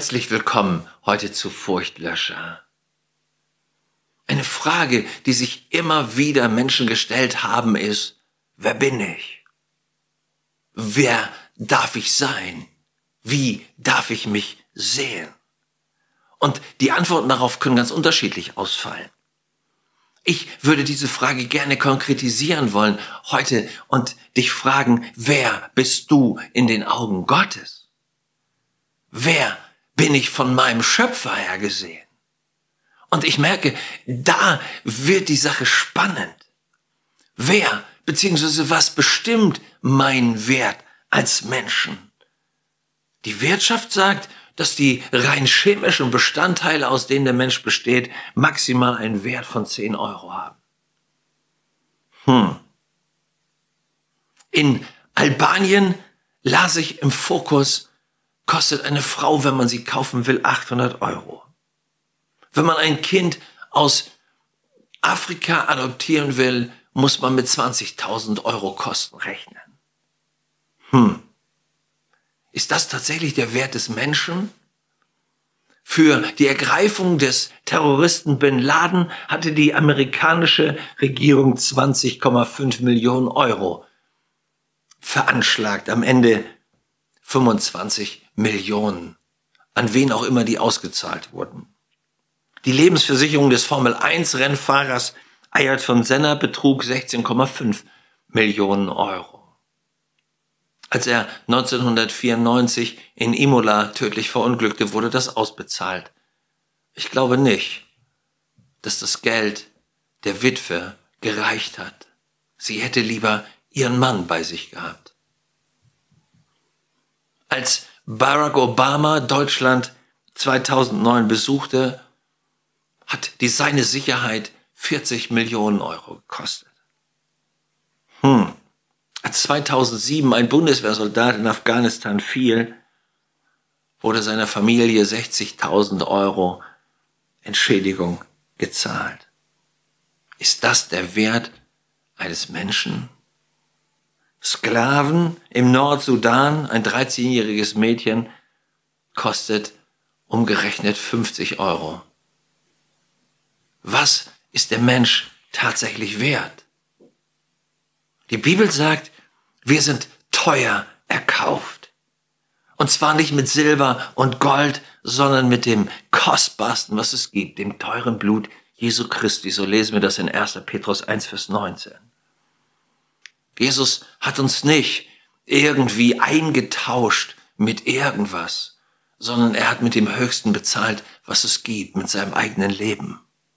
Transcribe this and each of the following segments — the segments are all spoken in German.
Herzlich willkommen heute zu Furchtlöscher. Eine Frage, die sich immer wieder Menschen gestellt haben, ist: Wer bin ich? Wer darf ich sein? Wie darf ich mich sehen? Und die Antworten darauf können ganz unterschiedlich ausfallen. Ich würde diese Frage gerne konkretisieren wollen heute und dich fragen: Wer bist du in den Augen Gottes? Wer bin ich von meinem Schöpfer her gesehen? Und ich merke, da wird die Sache spannend. Wer bzw. was bestimmt meinen Wert als Menschen? Die Wirtschaft sagt, dass die rein chemischen Bestandteile, aus denen der Mensch besteht, maximal einen Wert von 10 Euro haben. In Albanien las ich im Fokus, kostet eine Frau, wenn man sie kaufen will, 800 Euro. Wenn man ein Kind aus Afrika adoptieren will, muss man mit 20.000 Euro Kosten rechnen. Ist das tatsächlich der Wert des Menschen? Für die Ergreifung des Terroristen Bin Laden hatte die amerikanische Regierung 20,5 Millionen Euro veranschlagt. Am Ende 25 Millionen, an wen auch immer die ausgezahlt wurden. Die Lebensversicherung des Formel-1-Rennfahrers Ayrton Senna betrug 16,5 Millionen Euro. Als er 1994 in Imola tödlich verunglückte, wurde das ausbezahlt. Ich glaube nicht, dass das Geld der Witwe gereicht hat. Sie hätte lieber ihren Mann bei sich gehabt. Als Barack Obama Deutschland 2009 besuchte, hat seine Sicherheit 40 Millionen Euro gekostet. Als 2007 ein Bundeswehrsoldat in Afghanistan fiel, wurde seiner Familie 60.000 Euro Entschädigung gezahlt. Ist das der Wert eines Menschen? Sklaven im Nordsudan, ein 13-jähriges Mädchen, kostet umgerechnet 50 Euro. Was ist der Mensch tatsächlich wert? Die Bibel sagt, wir sind teuer erkauft. Und zwar nicht mit Silber und Gold, sondern mit dem kostbarsten, was es gibt, dem teuren Blut Jesu Christi. So lesen wir das in 1. Petrus 1, Vers 19. Jesus hat uns nicht irgendwie eingetauscht mit irgendwas, sondern er hat mit dem Höchsten bezahlt, was es gibt, mit seinem eigenen Leben.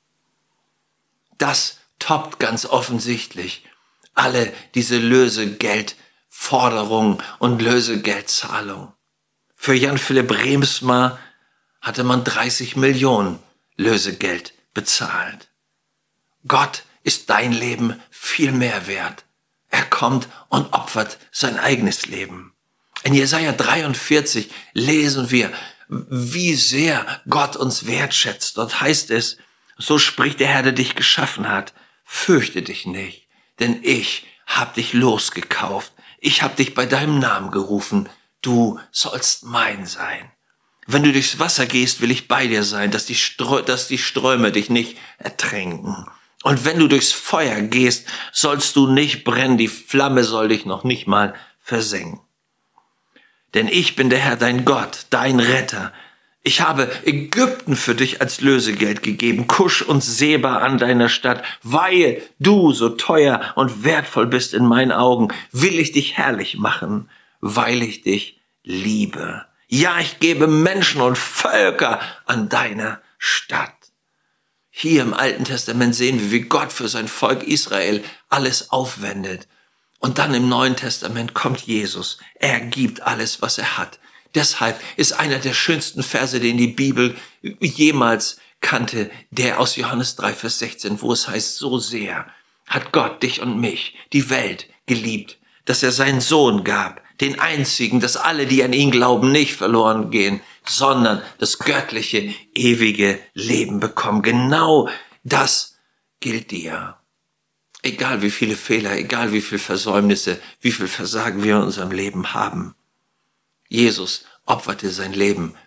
Das toppt ganz offensichtlich alle diese Lösegeldforderungen und Lösegeldzahlungen. Für Jan Philipp Remsmar hatte man 30 Millionen Lösegeld bezahlt. Gott ist dein Leben viel mehr wert. Er kommt und opfert sein eigenes Leben. In Jesaja 43 lesen wir, wie sehr Gott uns wertschätzt. Dort heißt es: So spricht der Herr, der dich geschaffen hat: Fürchte dich nicht, denn ich habe dich losgekauft. Ich habe dich bei deinem Namen gerufen. Du sollst mein sein. Wenn du durchs Wasser gehst, will ich bei dir sein, dass die Ströme dich nicht ertränken. Und wenn du durchs Feuer gehst, sollst du nicht brennen, die Flamme soll dich noch nicht mal versenken. Denn ich bin der Herr, dein Gott, dein Retter. Ich habe Ägypten für dich als Lösegeld gegeben, Kusch und Seba an deiner Stadt. Weil du so teuer und wertvoll bist in meinen Augen, will ich dich herrlich machen, weil ich dich liebe. Ja, ich gebe Menschen und Völker an deiner Stadt. Hier im Alten Testament sehen wir, wie Gott für sein Volk Israel alles aufwendet. Und dann im Neuen Testament kommt Jesus. Er gibt alles, was er hat. Deshalb ist einer der schönsten Verse, den die Bibel jemals kannte, der aus Johannes 3, Vers 16, wo es heißt: So sehr hat Gott dich und mich, die Welt, geliebt, dass er seinen Sohn gab, den einzigen, dass alle, die an ihn glauben, nicht verloren gehen, sondern das göttliche, ewige Leben bekommen. Genau das gilt dir. Egal wie viele Fehler, egal wie viele Versäumnisse, wie viel Versagen wir in unserem Leben haben. Jesus opferte sein Leben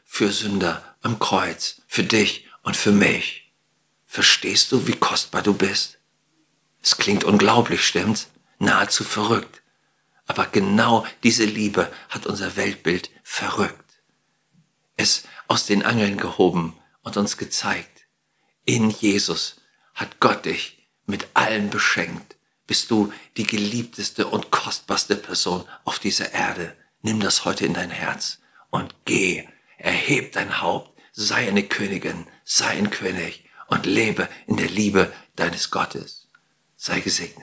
für Sünder am Kreuz, für dich und für mich. Verstehst du, wie kostbar du bist? Es klingt unglaublich, stimmt's? Nahezu verrückt. Aber genau diese Liebe hat unser Weltbild verrückt. Es aus den Angeln gehoben und uns gezeigt. In Jesus hat Gott dich mit allem beschenkt. Bist du die geliebteste und kostbarste Person auf dieser Erde. Nimm das heute in dein Herz und geh. Erheb dein Haupt, sei eine Königin, sei ein König und lebe in der Liebe deines Gottes. Sei gesegnet.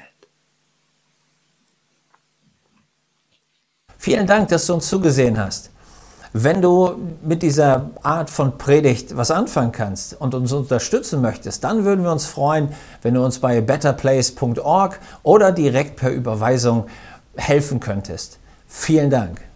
Vielen Dank, dass du uns zugesehen hast. Wenn du mit dieser Art von Predigt was anfangen kannst und uns unterstützen möchtest, dann würden wir uns freuen, wenn du uns bei betterplace.org oder direkt per Überweisung helfen könntest. Vielen Dank.